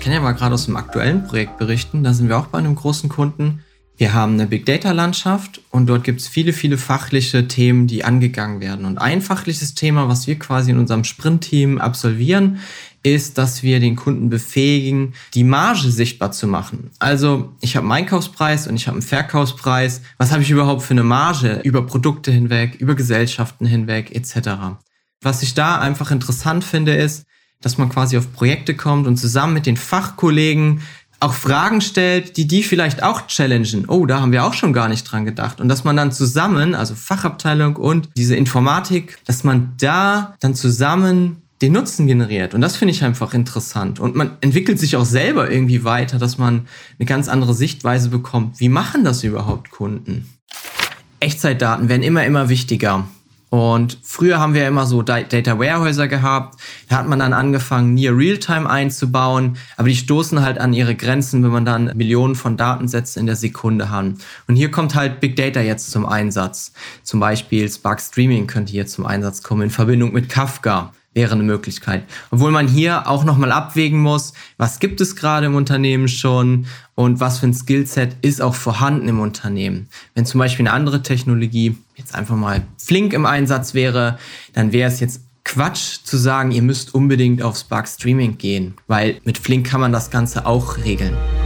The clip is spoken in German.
kann ja mal gerade aus dem aktuellen Projekt berichten. Da sind wir auch bei einem großen Kunden. Wir haben eine Big Data Landschaft und dort gibt es viele, viele fachliche Themen, die angegangen werden. Und ein fachliches Thema, was wir quasi in unserem Sprint-Team absolvieren, ist, dass wir den Kunden befähigen, die Marge sichtbar zu machen. Also ich habe einen Einkaufspreis und ich habe einen Verkaufspreis. Was habe ich überhaupt für eine Marge über Produkte hinweg, über Gesellschaften hinweg etc. Was ich da einfach interessant finde, ist, dass man quasi auf Projekte kommt und zusammen mit den Fachkollegen auch Fragen stellt, die vielleicht auch challengen. Oh, da haben wir auch schon gar nicht dran gedacht. Und dass man dann zusammen, also Fachabteilung und diese Informatik, dass man da dann zusammen den Nutzen generiert. Und das finde ich einfach interessant. Und man entwickelt sich auch selber irgendwie weiter, dass man eine ganz andere Sichtweise bekommt. Wie machen das überhaupt Kunden? Echtzeitdaten werden immer wichtiger. Und früher haben wir immer so Data Warehäuser gehabt. Da hat man dann angefangen, Near Realtime einzubauen. Aber die stoßen halt an ihre Grenzen, wenn man dann Millionen von Datensätzen in der Sekunde hat. Und hier kommt halt Big Data jetzt zum Einsatz. Zum Beispiel Spark Streaming könnte hier zum Einsatz kommen in Verbindung mit Kafka. Wäre eine Möglichkeit. Obwohl man hier auch nochmal abwägen muss, was gibt es gerade im Unternehmen schon und was für ein Skillset ist auch vorhanden im Unternehmen. Wenn zum Beispiel eine andere Technologie jetzt einfach mal Flink im Einsatz wäre, dann wäre es jetzt Quatsch zu sagen, ihr müsst unbedingt auf Spark Streaming gehen, weil mit Flink kann man das Ganze auch regeln.